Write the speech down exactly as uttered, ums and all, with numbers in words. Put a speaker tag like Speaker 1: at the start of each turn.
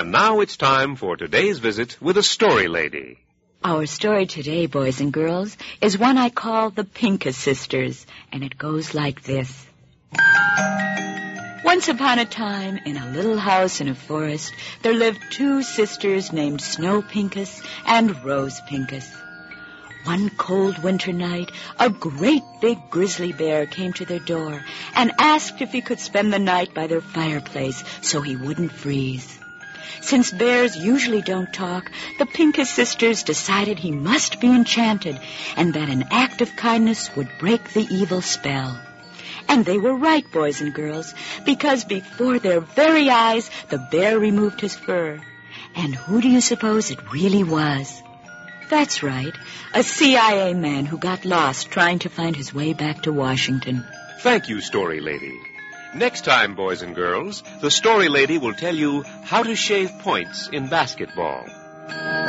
Speaker 1: And now it's time for today's visit with a story lady.
Speaker 2: Our story today, boys and girls, is one I call the Pincus Sisters, and it goes like this. Once upon a time, in a little house in a forest, there lived two sisters named Snow Pincus and Rose Pincus. One cold winter night, a great big grizzly bear came to their door and asked if he could spend the night by their fireplace so he wouldn't freeze. Since bears usually don't talk, the Pincus sisters decided he must be enchanted and that an act of kindness would break the evil spell. And they were right, boys and girls, because before their very eyes, the bear removed his fur. And who do you suppose it really was? That's right, a C I A man who got lost trying to find his way back to Washington.
Speaker 1: Thank you, story lady. Next time, boys and girls, the story lady will tell you how to shave points in basketball.